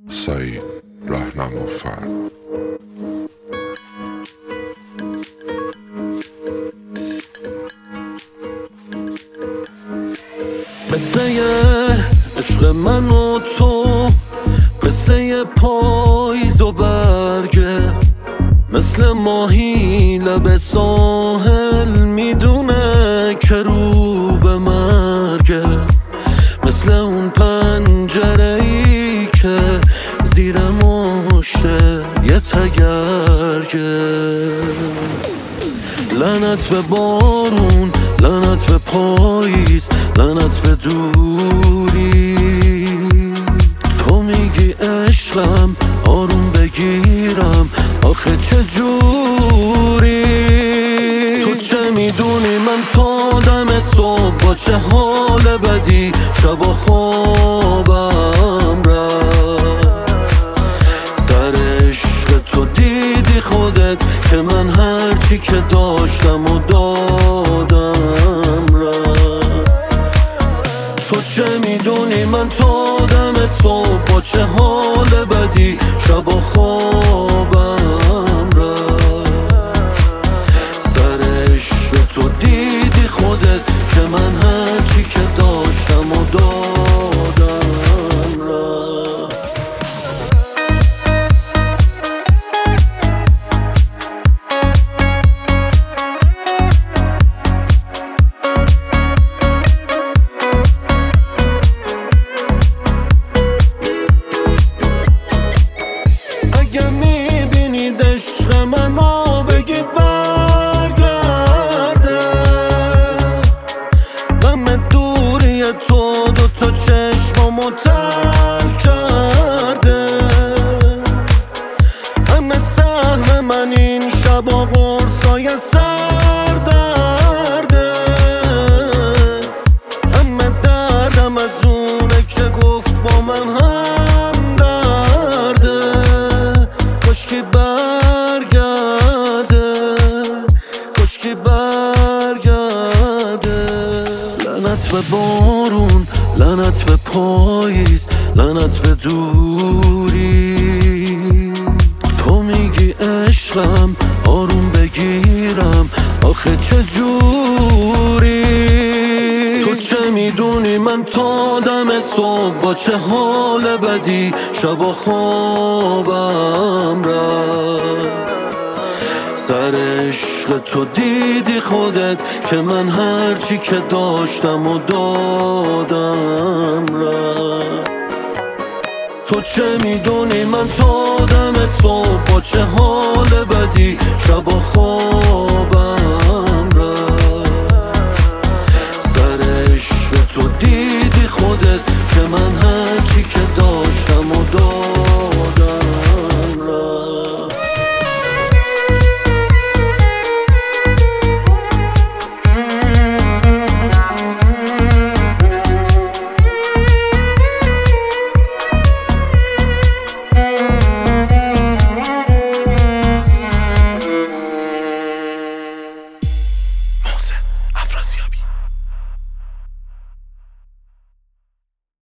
سعید رهنمافر. قصه عشق من و تو، قصه پاییز و برگه، مثل ماهی لب ساحل میدونه که رو به مرگه، مثل اون پنجره‌ای که زیر مشته یه تگرگه. لعنت به بارون، لعنت به پاییز، لعنت به دوری. تو میگی عشقم آروم بگیرم، آخه چه جوری؟ تو چه میدونی من تا دم صبح با چه حال بدی شب و خوابم رفت. سر عشق تو دیدی خودت که من هرچی که داشتم و دادم رفت. تو چه میدونی من تا دم صبح با چه حال بدی شب و خوابم رفت. سر عشق تو دیدی خودت که من هرچی که داشتم و دادم رفت. اگه میبینید عشق منو بگید برگرده، غم دوری تو دوتا چشمامو تر کرده. همه سهم من این شبا قرصای سردرده، همه دردم از اونه که گفت با من هم درده. کاشکی برگرده، کاشکی برگرده. لعنت به بارون، لعنت به پاییز، لعنت به دوری. تو میگی عشقم آروم بگیرم، آخه چه جوری؟ تو چه میدونی من تا دم صبح با چه حال بدی شب و خوابم رفت. سر عشق تو دیدی خودت که من هرچی که داشتم و دادم رفت. تو چه میدونی من تا دم صبح با چه حال بدی شب و خوابم رفت. سر عشق تو دیدی خودت که من